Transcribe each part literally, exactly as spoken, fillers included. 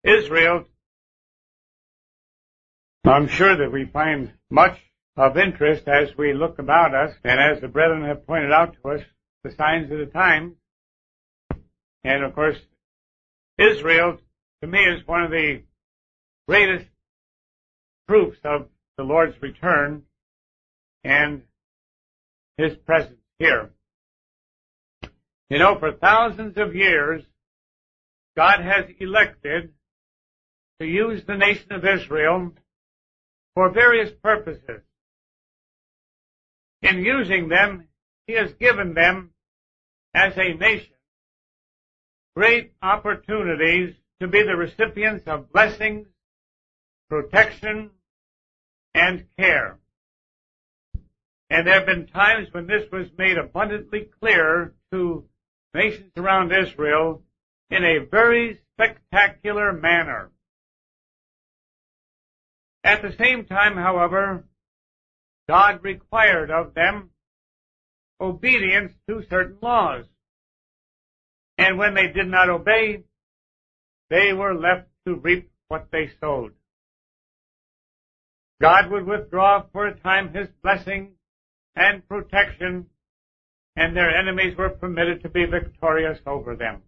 Israel, I'm sure that we find much of interest as we look about us, and as the brethren have pointed out to us, the signs of the times. And of course, Israel, to me, is one of the greatest proofs of the Lord's return and His presence here. You know, for thousands of years, God has elected to use the nation of Israel for various purposes. In using them, He has given them, as a nation, great opportunities to be the recipients of blessings, protection, and care. And there have been times when this was made abundantly clear to nations around Israel in a very spectacular manner. At the same time, however, God required of them obedience to certain laws. And when they did not obey, they were left to reap what they sowed. God would withdraw for a time His blessing and protection, and their enemies were permitted to be victorious over them.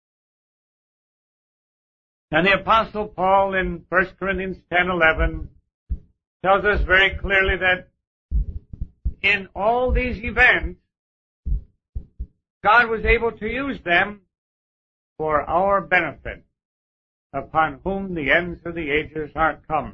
And the Apostle Paul in First Corinthians ten eleven tells us very clearly that in all these events, God was able to use them for our benefit, upon whom the ends of the ages are come.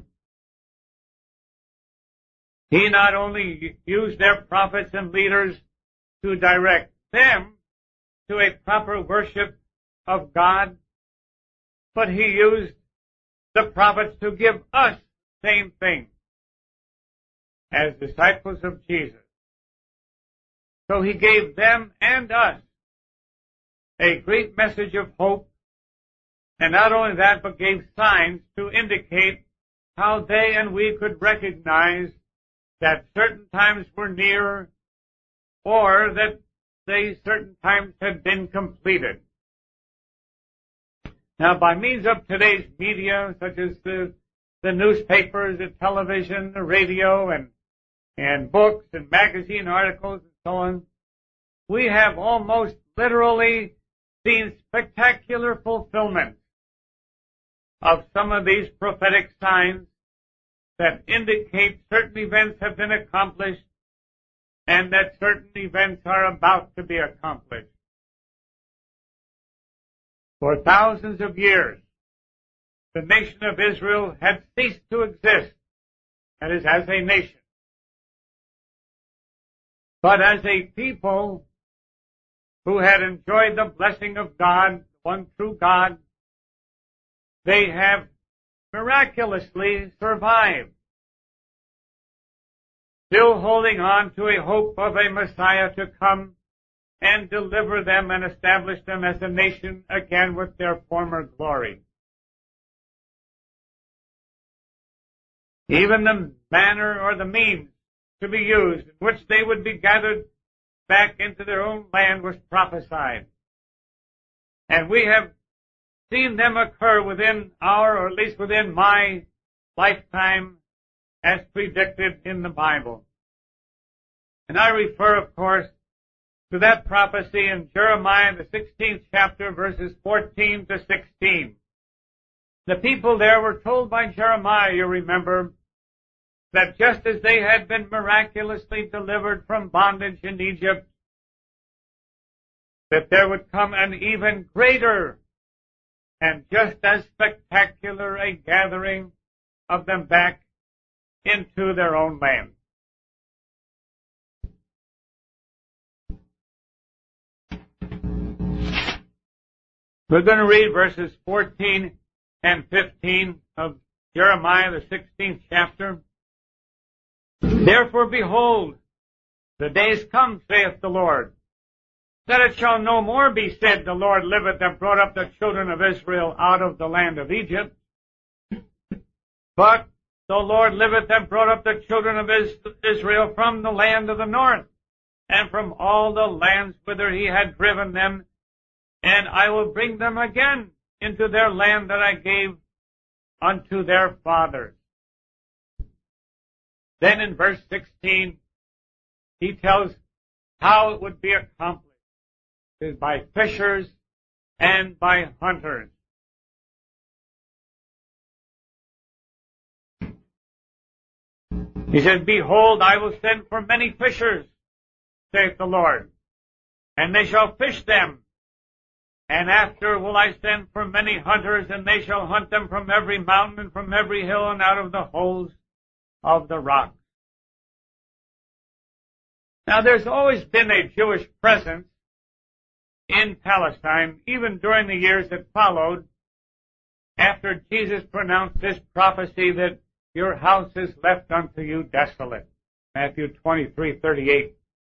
He not only used their prophets and leaders to direct them to a proper worship of God, but He used the prophets to give us the same thing as disciples of Jesus. So He gave them and us a great message of hope, and not only that, but gave signs to indicate how they and we could recognize that certain times were near, or that they certain times had been completed. Now, by means of today's media, such as the, the newspapers, the television, the radio, and, and books and magazine articles and so on, we have almost literally seen spectacular fulfillment of some of these prophetic signs that indicate certain events have been accomplished and that certain events are about to be accomplished. For thousands of years, the nation of Israel had ceased to exist, that is, as a nation. But as a people who had enjoyed the blessing of God, one true God, they have miraculously survived, still holding on to a hope of a Messiah to come and deliver them and establish them as a nation again with their former glory. Even the manner or the means to be used in which they would be gathered back into their own land was prophesied. And we have seen them occur within our, or at least within my lifetime, as predicted in the Bible. And I refer, of course, to that prophecy in Jeremiah, the sixteenth chapter, verses fourteen to sixteen. The people there were told by Jeremiah, you remember, that just as they had been miraculously delivered from bondage in Egypt, that there would come an even greater and just as spectacular a gathering of them back into their own land. We're going to read verses fourteen and fifteen of Jeremiah, the sixteenth chapter. Therefore, behold, the days come, saith the Lord, that it shall no more be said, the Lord liveth that brought up the children of Israel out of the land of Egypt. But the Lord liveth that brought up the children of Israel from the land of the north, and from all the lands whither he had driven them, and I will bring them again into their land that I gave unto their fathers. Then in verse sixteen, he tells how it would be accomplished. It is by fishers and by hunters. He says, Behold, I will send for many fishers, saith the Lord, and they shall fish them. And after will I send for many hunters, and they shall hunt them from every mountain and from every hill and out of the holes of the rock. Now there's always been a Jewish presence in Palestine, even during the years that followed, after Jesus pronounced this prophecy that your house is left unto you desolate. Matthew twenty-three thirty-eight.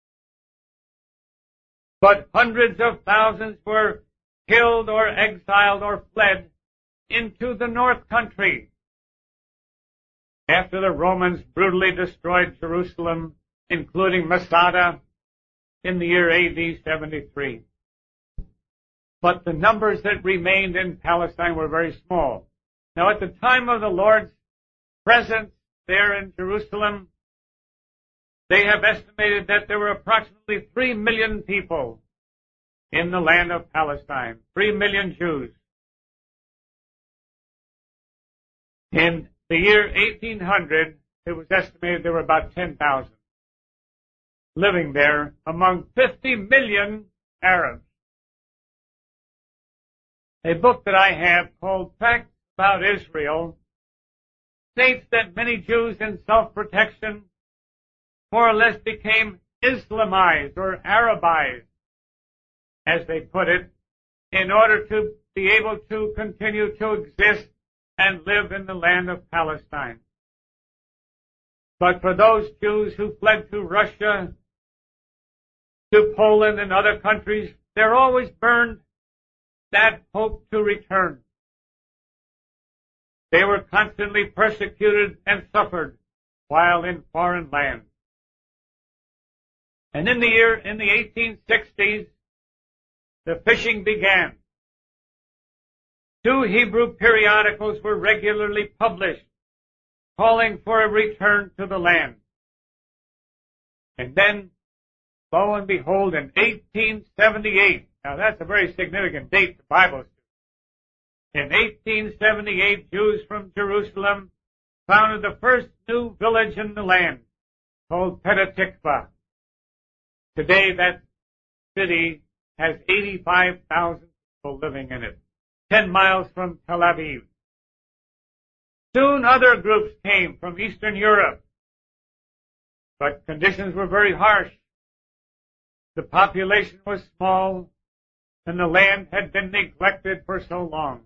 But hundreds of thousands were killed or exiled or fled into the north country after the Romans brutally destroyed Jerusalem, including Masada, in the year A D seventy-three. But the numbers that remained in Palestine were very small. Now at the time of the Lord's presence there in Jerusalem, they have estimated that there were approximately three million people in the land of Palestine, three million Jews. In the year eighteen hundred, it was estimated there were about ten thousand living there among fifty million Arabs. A book that I have called Facts About Israel states that many Jews in self-protection more or less became Islamized or Arabized, as they put it, in order to be able to continue to exist and live in the land of Palestine. But for those Jews who fled to Russia, to Poland and other countries, there always burned that hope to return. They were constantly persecuted and suffered while in foreign lands. And in the year, in the eighteen sixties, the fishing began. Two Hebrew periodicals were regularly published, calling for a return to the land. And then, lo and behold, in eighteen seventy-eight, now that's a very significant date the Bible says. In eighteen seventy-eight, Jews from Jerusalem founded the first new village in the land, called Petah Tikva. Today that city has eighty-five thousand people living in it, ten miles from Tel Aviv. Soon other groups came from Eastern Europe, but conditions were very harsh. The population was small, and the land had been neglected for so long.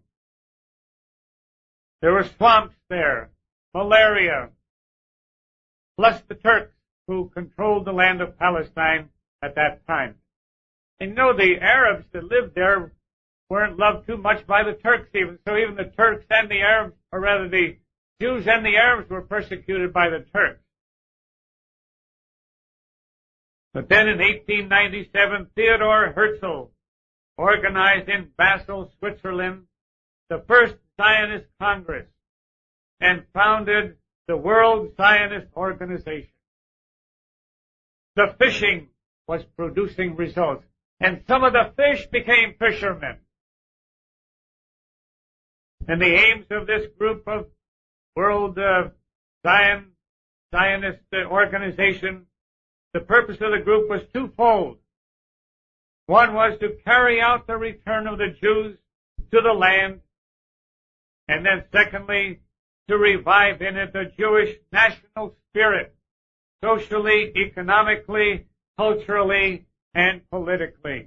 There were swamps there, malaria, plus the Turks who controlled the land of Palestine at that time. And you know, the Arabs that lived there weren't loved too much by the Turks even, so even the Turks and the Arabs, or rather the Jews and the Arabs were persecuted by the Turks. But then in eighteen ninety-seven, Theodor Herzl organized in Basel, Switzerland, the first Zionist Congress and founded the World Zionist Organization. The fishing was producing results, and some of the fish became fishermen. And the aims of this group of World uh, Zion, Zionist uh, Organization, the purpose of the group was twofold. One was to carry out the return of the Jews to the land, and then secondly, to revive in it the Jewish national spirit, socially, economically, culturally, and politically.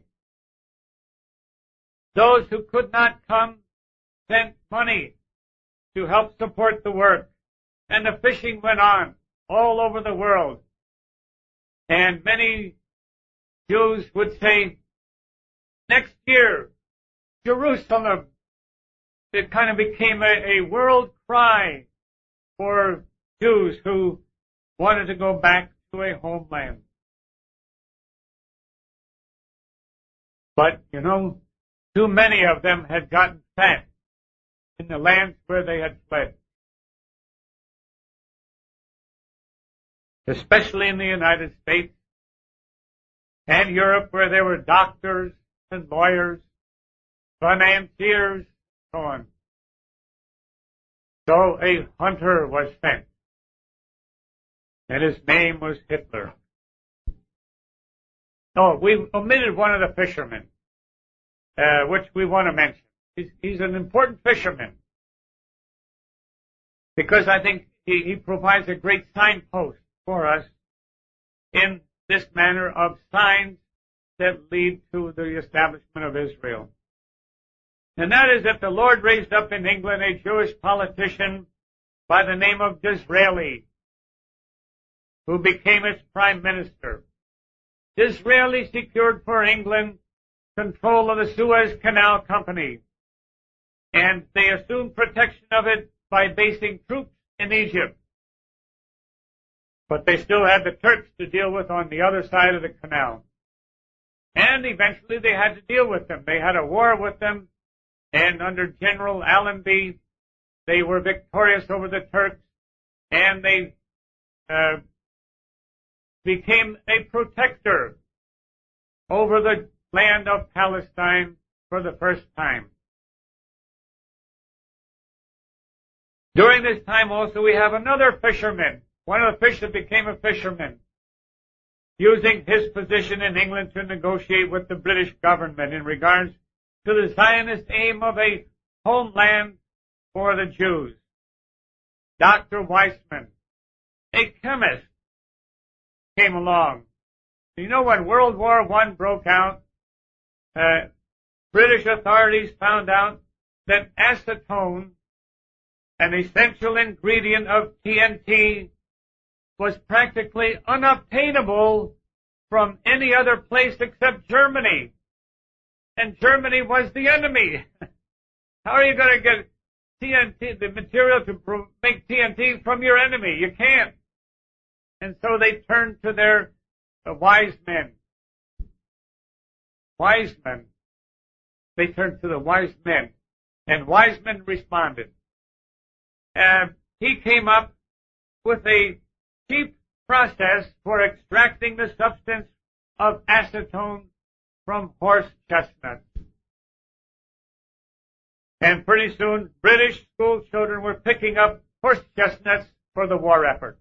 Those who could not come sent money to help support the work, and the fishing went on all over the world. And many Jews would say, next year, Jerusalem, it kind of became a, a world cry for Jews who wanted to go back to a homeland. But, you know, too many of them had gotten fat in the lands where they had fled, especially in the United States and Europe, where there were doctors and lawyers, financiers, so on. So a hunter was sent, and his name was Hitler. Oh, we omitted one of the fishermen, uh, which we want to mention. He's, he's an important fisherman because I think he, he provides a great signpost for us in this manner of signs that lead to the establishment of Israel. And that is that the Lord raised up in England a Jewish politician by the name of Disraeli, who became its prime minister. Disraeli secured for England control of the Suez Canal Company, and they assumed protection of it by basing troops in Egypt. But they still had the Turks to deal with on the other side of the canal. And eventually they had to deal with them. They had a war with them, and under General Allenby, they were victorious over the Turks, and they uh, became a protector over the land of Palestine for the first time. During this time also we have another fisherman, one of the fish that became a fisherman, using his position in England to negotiate with the British government in regards to the Zionist aim of a homeland for the Jews. Doctor Weizmann, a chemist, came along. You know, when World War One broke out, uh, British authorities found out that acetone, an essential ingredient of T N T, was practically unobtainable from any other place except Germany. And Germany was the enemy. How are you going to get T N T, the material to make T N T, from your enemy? You can't. And so they turned to their uh, wise men. Wise men. They turned to the wise men. And wise men responded. Uh, he came up with a cheap process for extracting the substance of acetone from horse chestnuts. And pretty soon, British school children were picking up horse chestnuts for the war effort.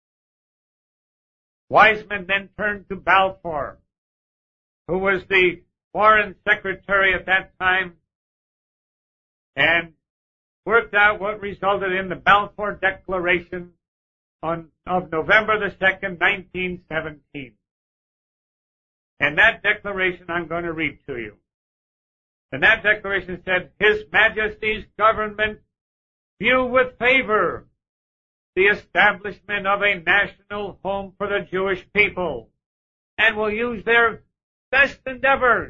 Weizmann then turned to Balfour, who was the foreign secretary at that time, and worked out what resulted in the Balfour Declaration on, of November the second, nineteen seventeen. And that declaration I'm going to read to you. And that declaration said, His Majesty's government view with favor the establishment of a national home for the Jewish people, and will use their best endeavors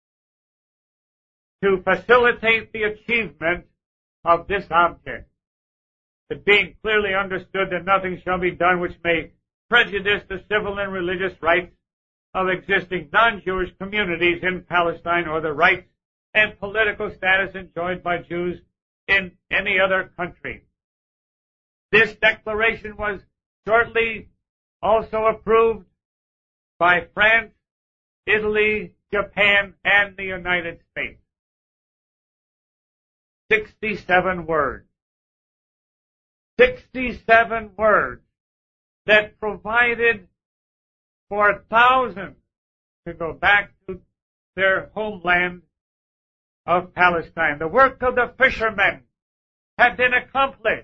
to facilitate the achievement of this object. It being clearly understood that nothing shall be done which may prejudice the civil and religious rights of existing non-Jewish communities in Palestine, or the rights and political status enjoyed by Jews in any other country. This declaration was shortly also approved by France, Italy, Japan, and the United States. Sixty-seven words. Sixty-seven words that provided for thousands to go back to their homeland of Palestine. The work of the fishermen had been accomplished.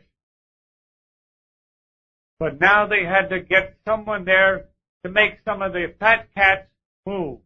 But now they had to get someone there to make some of the fat cats move.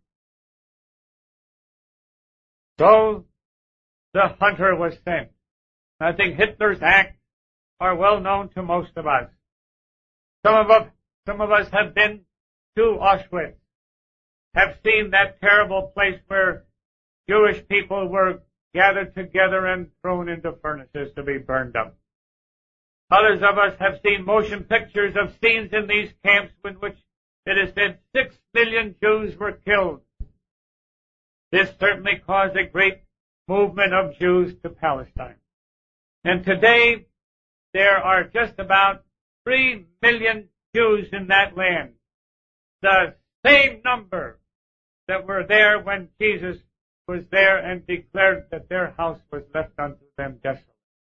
So the hunter was sent. I think Hitler's acts are well known to most of us. Some of us, some of us have been to Auschwitz, have seen that terrible place where Jewish people were gathered together and thrown into furnaces to be burned up. Others of us have seen motion pictures of scenes in these camps in which it is said six million Jews were killed. This certainly caused a great movement of Jews to Palestine. And today, there are just about three million Jews in that land. The same number that were there when Jesus was there and declared that their house was left unto them desolate.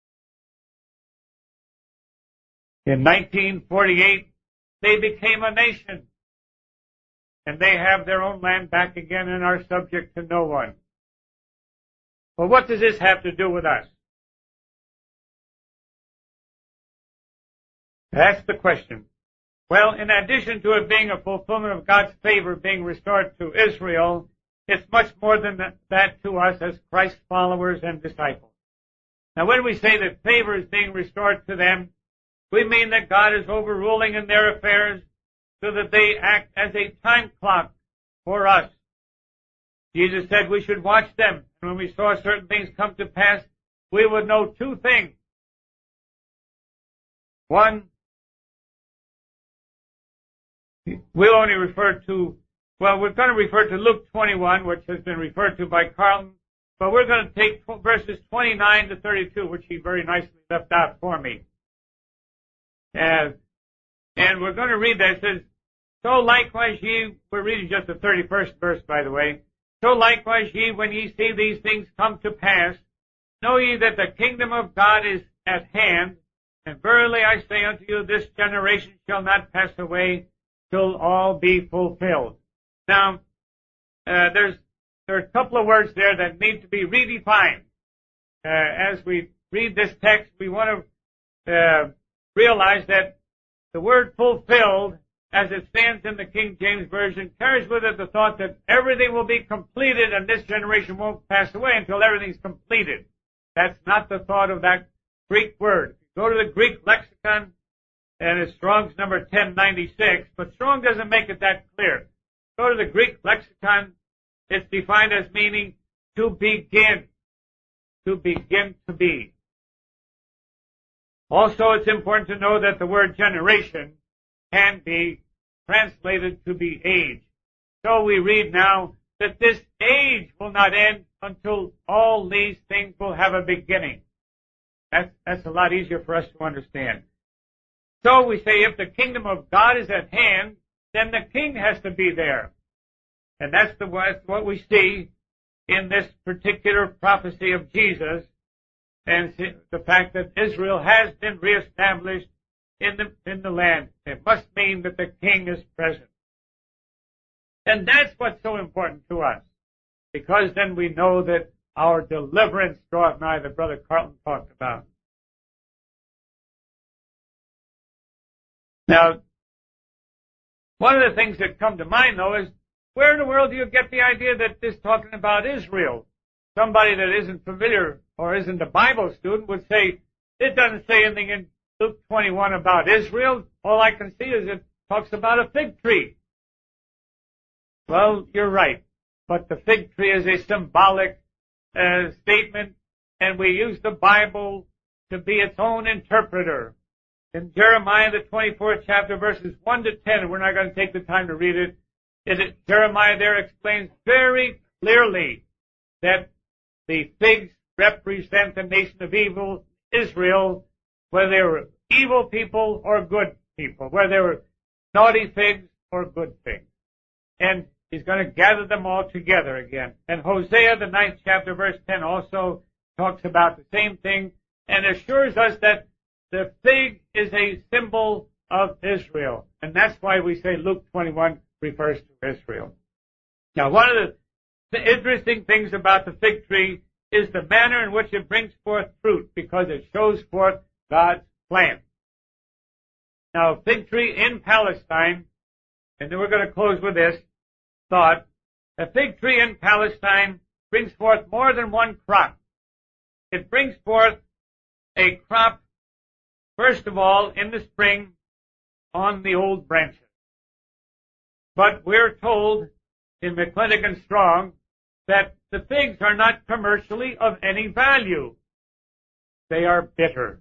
In nineteen forty-eight, they became a nation, and they have their own land back again and are subject to no one. Well, what does this have to do with us? That's the question. Well, in addition to it being a fulfillment of God's favor being restored to Israel, it's much more than that to us as Christ's followers and disciples. Now, when we say that favor is being restored to them, we mean that God is overruling in their affairs so that they act as a time clock for us. Jesus said we should watch them, and when we saw certain things come to pass, we would know two things. One, we'll only refer to, well, we're going to refer to Luke twenty-one, which has been referred to by Carlton, but we're going to take verses twenty-nine to thirty-two, which he very nicely left out for me. And, and we're going to read that. It says, so likewise ye, we're reading just the thirty-first verse, by the way. So likewise ye, when ye see these things come to pass, know ye that the kingdom of God is at hand. And verily I say unto you, this generation shall not pass away till all be fulfilled. Now, uh, there's there are a couple of words there that need to be redefined. Uh, as we read this text, we want to uh, realize that the word fulfilled, as it stands in the King James Version, carries with it the thought that everything will be completed and this generation won't pass away until everything's completed. That's not the thought of that Greek word. Go to the Greek lexicon, and it's Strong's number ten ninety-six, but Strong doesn't make it that clear. Go to the Greek lexicon, it's defined as meaning to begin, to begin to be. Also, it's important to know that the word generation can be translated to be age. So we read now that this age will not end until all these things will have a beginning. That's, that's a lot easier for us to understand. So we say if the kingdom of God is at hand, then the king has to be there. And that's the, what we see in this particular prophecy of Jesus, and the fact that Israel has been reestablished in the, in the land. It must mean that the king is present. And that's what's so important to us, because then we know that our deliverance draweth nigh, that Brother Carlton talked about. Now, one of the things that come to mind, though, is where in the world do you get the idea that this is talking about Israel? Somebody that isn't familiar or isn't a Bible student would say, it doesn't say anything in Luke twenty-one about Israel. All I can see is it talks about a fig tree. Well, you're right. But the fig tree is a symbolic uh, statement, and we use the Bible to be its own interpreter. In Jeremiah, the twenty-fourth chapter, verses one to ten, and we're not going to take the time to read it, it Jeremiah there explains very clearly that the figs represent the nation of evil, Israel, whether they were evil people or good people, whether they were naughty figs or good figs. And he's going to gather them all together again. And Hosea, the ninth chapter, verse ten, also talks about the same thing and assures us that the fig is a symbol of Israel. And that's why we say Luke twenty-one refers to Israel. Now, one of the The interesting things about the fig tree is the manner in which it brings forth fruit, because it shows forth God's plan. Now, fig tree in Palestine, and then we're going to close with this thought, a fig tree in Palestine brings forth more than one crop. It brings forth a crop, first of all, in the spring on the old branches. But we're told in McClintock and Strong that the figs are not commercially of any value. They are bitter.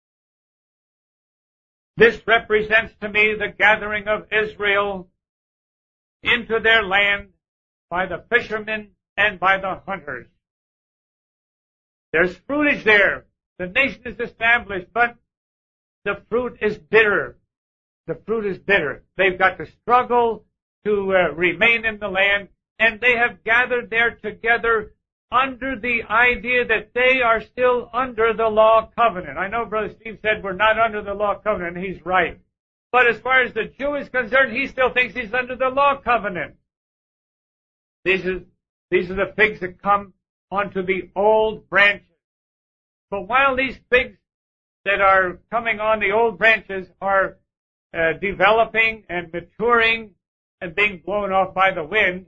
This represents to me the gathering of Israel into their land by the fishermen and by the hunters. There's fruitage there, The nation is established, but the fruit is bitter. The fruit is bitter. They've got to struggle to uh, remain in the land, and they have gathered there together under the idea that they are still under the law covenant. I know Brother Steve said we're not under the law covenant, and he's right. But as far as the Jew is concerned, he still thinks he's under the law covenant. These are, these are the figs that come onto the old branches. But while these figs that are coming on the old branches are uh, developing and maturing and being blown off by the wind,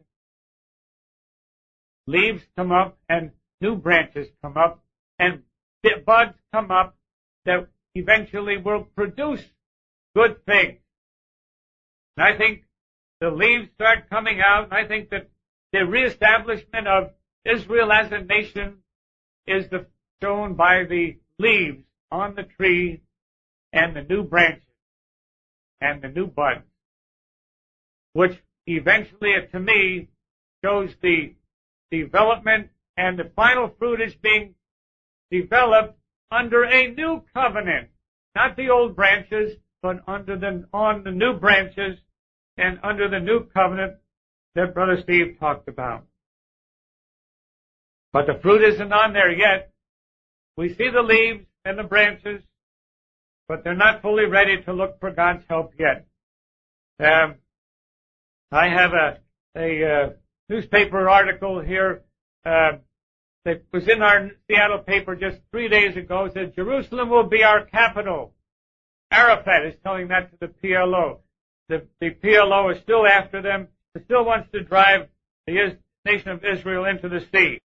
leaves come up and new branches come up and buds come up that eventually will produce good figs. And I think the leaves start coming out, and I think that the reestablishment of Israel as a nation is the, shown by the leaves on the tree and the new branches and the new buds, which eventually, to me, shows the development, and the final fruit is being developed under a new covenant, not the old branches, but under the, on the new branches and under the new covenant that Brother Steve talked about. But the fruit isn't on there yet. We see the leaves and the branches, but they're not fully ready to look for God's help yet. Um, I have a, a uh, newspaper article here uh, that was in our Seattle paper just three days ago. It said, Jerusalem will be our capital. Arafat is telling that to the P L O. The, the P L O is still after them. It still wants to drive the nation of Israel into the sea.